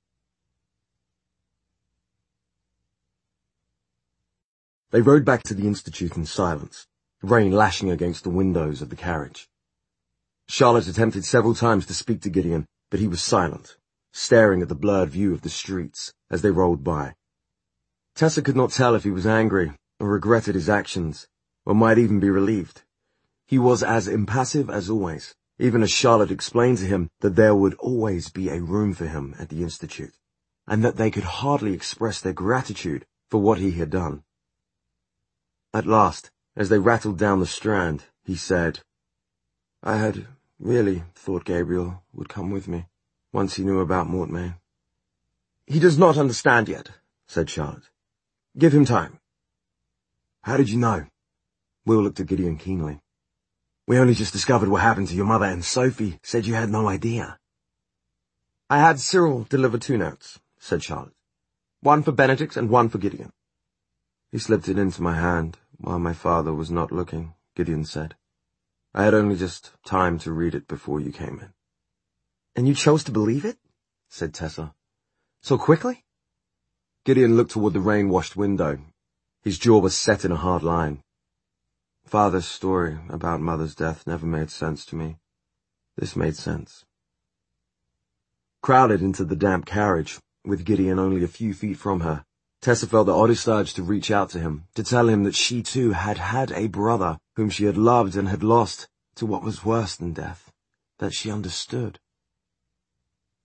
They rode back to the Institute in silence, rain lashing against the windows of the carriage. Charlotte attempted several times to speak to Gideon, but he was silent, staring at the blurred view of the streets as they rolled by. Tessa could not tell if he was angry or regretted his actions, or might even be relieved. He was as impassive as always, even as Charlotte explained to him that there would always be a room for him at the Institute, and that they could hardly express their gratitude for what he had done. At last, as they rattled down the Strand, he said, I had really thought Gabriel would come with me, once he knew about Mortmain. He does not understand yet, said Charlotte. Give him time. How did you know? Will looked at Gideon keenly. We only just discovered what happened to your mother, and Sophie said you had no idea. I had Cyril deliver two notes, said Charlotte. One for Benedict and one for Gideon. He slipped it into my hand while my father was not looking, Gideon said. I had only just time to read it before you came in. And you chose to believe it? Said Tessa. So quickly? Gideon looked toward the rain-washed window. His jaw was set in a hard line. Father's story about Mother's death never made sense to me. This made sense. Crowded into the damp carriage, with Gideon only a few feet from her, Tessa felt the oddest urge to reach out to him, to tell him that she too had had a brother whom she had loved and had lost to what was worse than death, that she understood.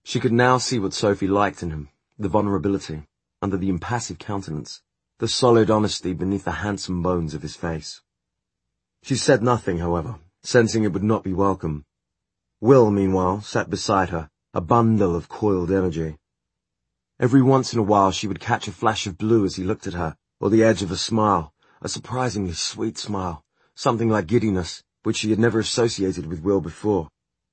She could now see what Sophie liked in him, the vulnerability, under the impassive countenance, the solid honesty beneath the handsome bones of his face. She said nothing, however, sensing it would not be welcome. Will, meanwhile, sat beside her, a bundle of coiled energy. Every once in a while she would catch a flash of blue as he looked at her, or the edge of a smile, a surprisingly sweet smile, something like giddiness, which she had never associated with Will before.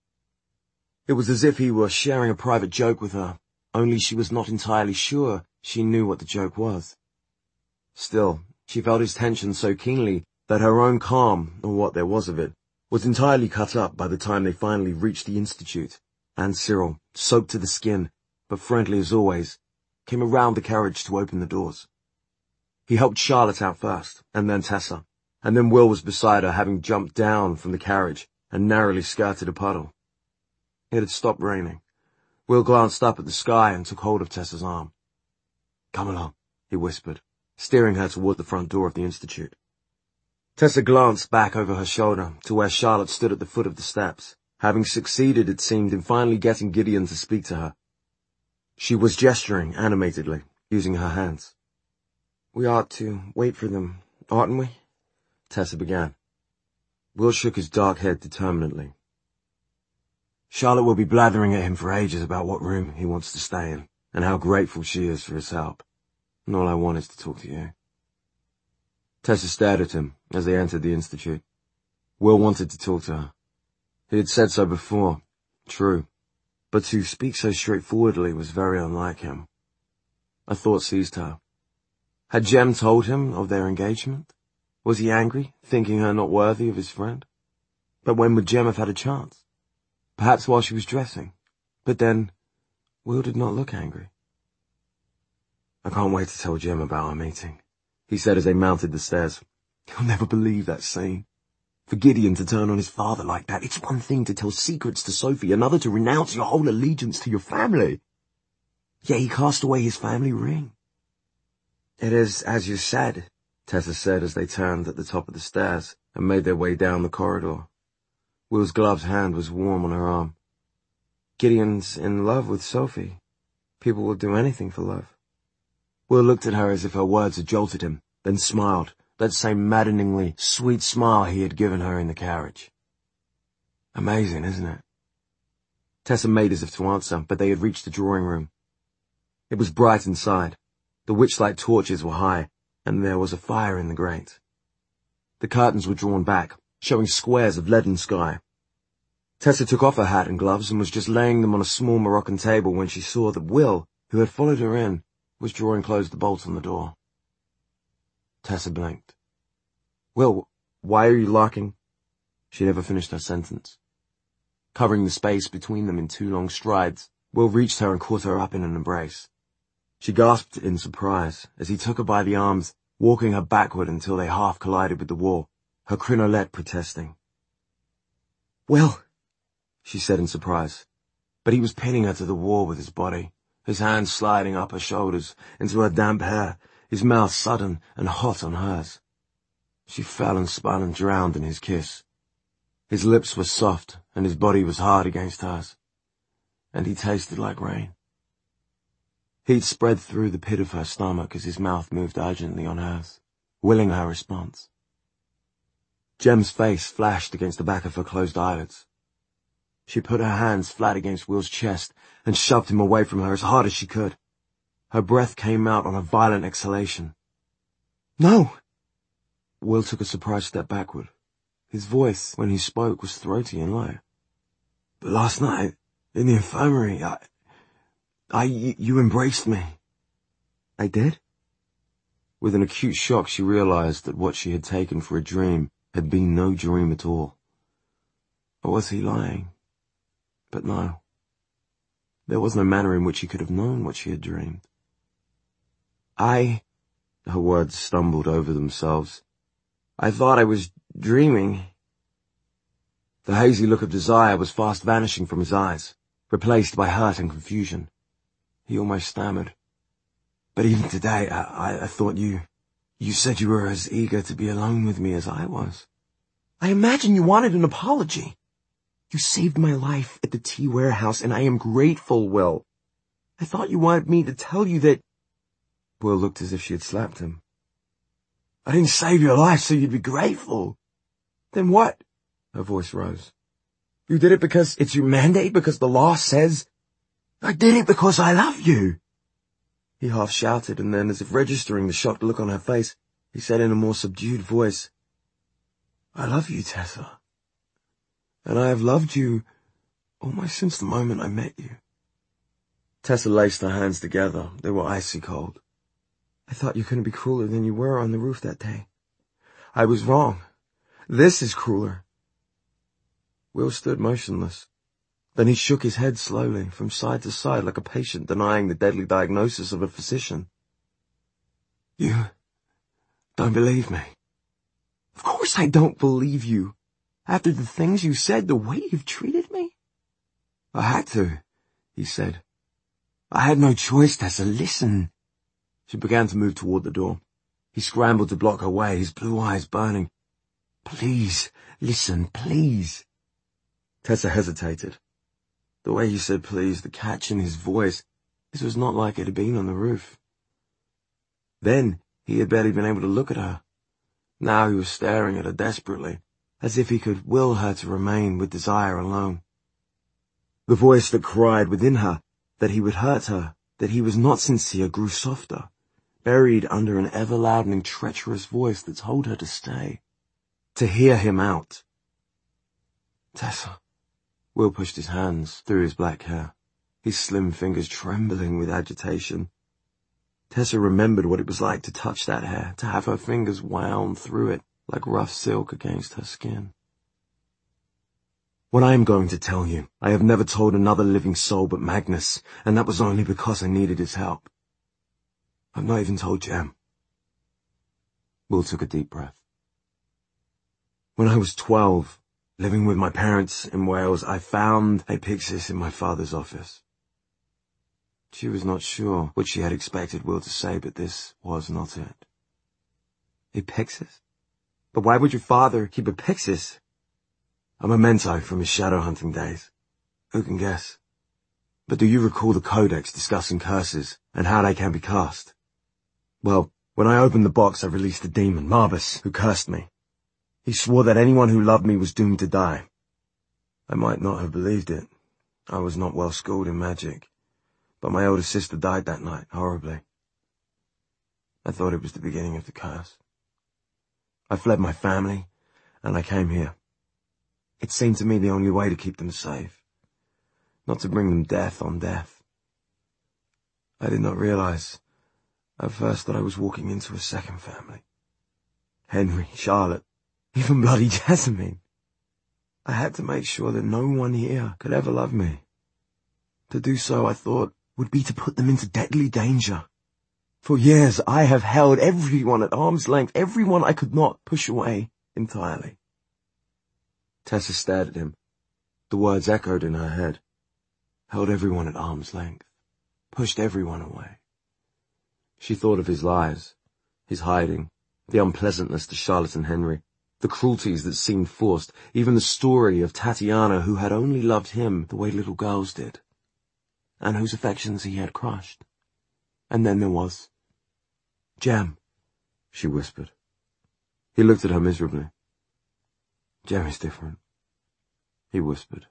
It was as if he were sharing a private joke with her, only she was not entirely sure she knew what the joke was. Still, she felt his tension so keenly that her own calm, or what there was of it, was entirely cut up by the time they finally reached the Institute, and Cyril, soaked to the skin, but friendly as always, came around the carriage to open the doors. He helped Charlotte out first, and then Tessa, and then Will was beside her, having jumped down from the carriage and narrowly skirted a puddle. It had stopped raining. Will glanced up at the sky and took hold of Tessa's arm. "Come along," he whispered, steering her toward the front door of the Institute. Tessa glanced back over her shoulder to where Charlotte stood at the foot of the steps, having succeeded, it seemed, in finally getting Gideon to speak to her. She was gesturing animatedly, using her hands. "We ought to wait for them, oughtn't we?" Tessa began. Will shook his dark head determinedly. "Charlotte will be blathering at him for ages about what room he wants to stay in, and how grateful she is for his help. And all I want is to talk to you." Tessa stared at him as they entered the Institute. Will wanted to talk to her. He had said so before, true, but to speak so straightforwardly was very unlike him. A thought seized her. Had Jem told him of their engagement? Was he angry, thinking her not worthy of his friend? But when would Jem have had a chance? Perhaps while she was dressing. But then, Will did not look angry. "I can't wait to tell Jem about our meeting," he said as they mounted the stairs. "He'll never believe that scene. For Gideon to turn on his father like that, it's one thing to tell secrets to Sophie, another to renounce your whole allegiance to your family. Yet he cast away his family ring." "It is as you said," Tessa said as they turned at the top of the stairs and made their way down the corridor. Will's gloved hand was warm on her arm. "Gideon's in love with Sophie. People will do anything for love." Will looked at her as if her words had jolted him, then smiled, that same maddeningly sweet smile he had given her in the carriage. "Amazing, isn't it?" Tessa made as if to answer, but they had reached the drawing room. It was bright inside. The witchlight torches were high, and there was a fire in the grate. The curtains were drawn back, showing squares of leaden sky. Tessa took off her hat and gloves and was just laying them on a small Moroccan table when she saw that Will, who had followed her in, was drawing close the bolt on the door. Tessa blinked. "Will, why are you locking?" She never finished her sentence. Covering the space between them in two long strides, Will reached her and caught her up in an embrace. She gasped in surprise as he took her by the arms, walking her backward until they half collided with the wall, her crinolette protesting. "Will," she said in surprise, but he was pinning her to the wall with his body, his hands sliding up her shoulders into her damp hair, his mouth sudden and hot on hers. She fell and spun and drowned in his kiss. His lips were soft and his body was hard against hers, and he tasted like rain. Heat spread through the pit of her stomach as his mouth moved urgently on hers, willing her response. Jem's face flashed against the back of her closed eyelids. She put her hands flat against Will's chest and shoved him away from her as hard as she could. Her breath came out on a violent exhalation. "No!" Will took a surprised step backward. His voice, when he spoke, was throaty and low. "But last night, in the infirmary, I... I... you embraced me." "I did?" With an acute shock she realized that what she had taken for a dream had been no dream at all. Or was he lying? But no. There was no manner in which he could have known what she had dreamed. I... Her words stumbled over themselves. "I thought I was dreaming." The hazy look of desire was fast vanishing from his eyes, replaced by hurt and confusion. He almost stammered. "But even today, I, I, I thought you... You said you were as eager to be alone with me as I was." "I imagine you wanted an apology." You saved my life at the tea warehouse, and I am grateful, Will. I thought you wanted me to tell you that—" Will looked as if she had slapped him. "I didn't save your life so you'd be grateful. Then what?" Her voice rose. "You did it because it's your mandate, because the law says—" "I did it because I love you." He half shouted, and then, as if registering the shocked look on her face, he said in a more subdued voice, "I love you, Tessa. And I have loved you almost since the moment I met you." Tessa laced her hands together. They were icy cold. "I thought you couldn't be crueler than you were on the roof that day. I was wrong. This is crueler." Will stood motionless. Then he shook his head slowly, from side to side, like a patient denying the deadly diagnosis of a physician. "You don't believe me?" "Of course I don't believe you. After the things you said, the way you've treated me." "I had to," he said. "I had no choice, Tessa. Listen." She began to move toward the door. He scrambled to block her way, his blue eyes burning. "Please, listen, please." Tessa hesitated. The way he said please, the catch in his voice, this was not like it had been on the roof. Then he had barely been able to look at her. Now he was staring at her desperately, as if he could will her to remain with desire alone. The voice that cried within her that he would hurt her, that he was not sincere, grew softer, buried under an ever-loudening, treacherous voice that told her to stay, to hear him out. "Tessa." Will pushed his hands through his black hair, his slim fingers trembling with agitation. Tessa remembered what it was like to touch that hair, to have her fingers wound through it like rough silk against her skin. "What I am going to tell you, I have never told another living soul but Magnus, and that was only because I needed his help. I've not even told Jem." Will took a deep breath. "When I was twelve, living with my parents in Wales, I found a pyxis in my father's office." She was not sure what she had expected Will to say, but this was not it. "A pyxis? But why would your father keep a pyxis?" "A memento from his shadow hunting days. Who can guess? But do you recall the codex discussing curses and how they can be cast? Well, when I opened the box, I released the demon, Marbus, who cursed me. He swore that anyone who loved me was doomed to die. I might not have believed it. I was not well schooled in magic. But my older sister died that night, horribly. I thought it was the beginning of the curse. I fled my family, and I came here. It seemed to me the only way to keep them safe, not to bring them death on death. I did not realize at first that I was walking into a second family. Henry, Charlotte, even bloody Jessamine. I had to make sure that no one here could ever love me. To do so, I thought, would be to put them into deadly danger. For years, I have held everyone at arm's length, everyone I could not push away entirely." Tessa stared at him. The words echoed in her head. Held everyone at arm's length. Pushed everyone away. She thought of his lies, his hiding, the unpleasantness to Charlotte and Henry, the cruelties that seemed forced, even the story of Tatiana, who had only loved him the way little girls did, and whose affections he had crushed. And then there was Jem, she whispered. He looked at her miserably. "Jem is different," he whispered.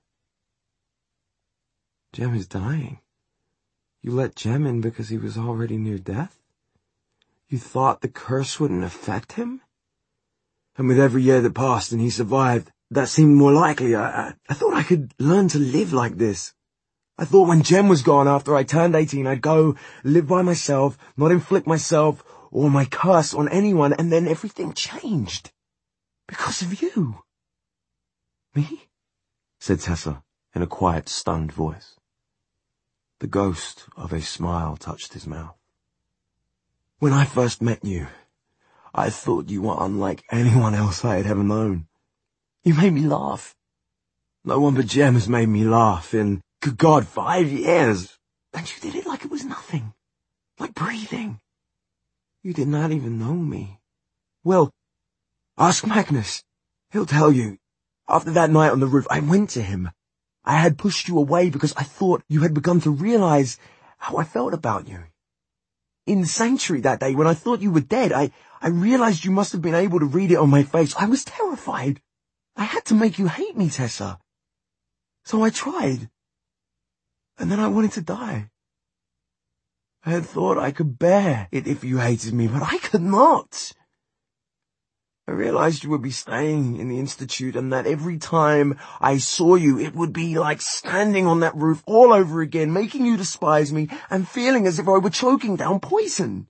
"Jem is dying. You let Jem in because he was already near death? You thought the curse wouldn't affect him? And with every year that passed and he survived, that seemed more likely. I, I, I thought I could learn to live like this. I thought when Jem was gone after I turned eighteen, I'd go live by myself, not inflict myself or my curse on anyone, and then everything changed. Because of you." "Me?" said Tessa in a quiet, stunned voice. The ghost of a smile touched his mouth. "When I first met you, I thought you were unlike anyone else I had ever known. You made me laugh. No one but Jem has made me laugh in, good God, five years. And you did it like it was nothing. Like breathing. You did not even know me. Well, ask Magnus. He'll tell you. After that night on the roof, I went to him. I had pushed you away because I thought you had begun to realize how I felt about you. In the sanctuary that day, when I thought you were dead, I, I realized you must have been able to read it on my face. I was terrified. I had to make you hate me, Tessa. So I tried. And then I wanted to die. I had thought I could bear it if you hated me, but I could not. I realized you would be staying in the Institute and that every time I saw you, it would be like standing on that roof all over again, making you despise me and feeling as if I were choking down poison.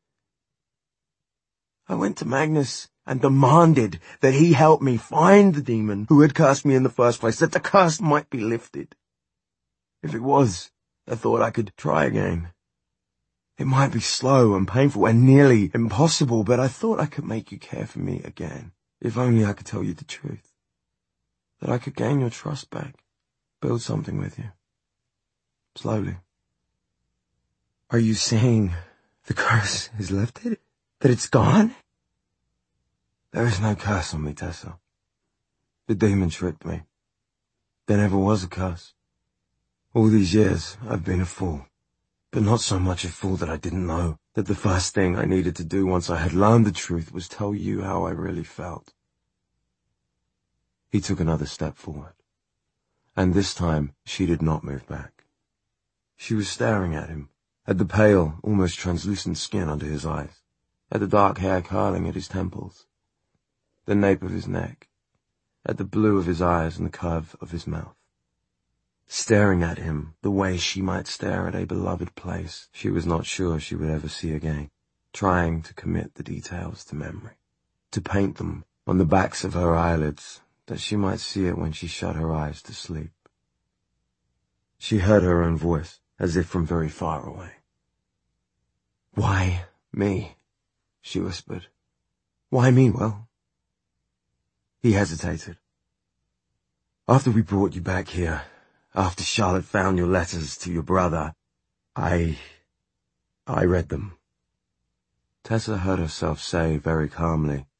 I went to Magnus and demanded that he help me find the demon who had cursed me in the first place, that the curse might be lifted. If it was, I thought I could try again. It might be slow and painful and nearly impossible, but I thought I could make you care for me again, if only I could tell you the truth. That I could gain your trust back, build something with you. Slowly. Are you saying the curse is lifted? That it's gone? There is no curse on me, Tessa. The demon tricked me. There never was a curse. All these years, I've been a fool. But not so much a fool that I didn't know that the first thing I needed to do once I had learned the truth was tell you how I really felt. He took another step forward, and this time she did not move back. She was staring at him, at the pale, almost translucent skin under his eyes, at the dark hair curling at his temples, the nape of his neck, at the blue of his eyes and the curve of his mouth. Staring at him the way she might stare at a beloved place she was not sure she would ever see again, trying to commit the details to memory, to paint them on the backs of her eyelids that she might see it when she shut her eyes to sleep. She heard her own voice, as if from very far away. "Why me?" she whispered. "Why me, Will?" He hesitated. "After we brought you back here, after Charlotte found your letters to your brother, I... I read them." Tessa heard herself say very calmly,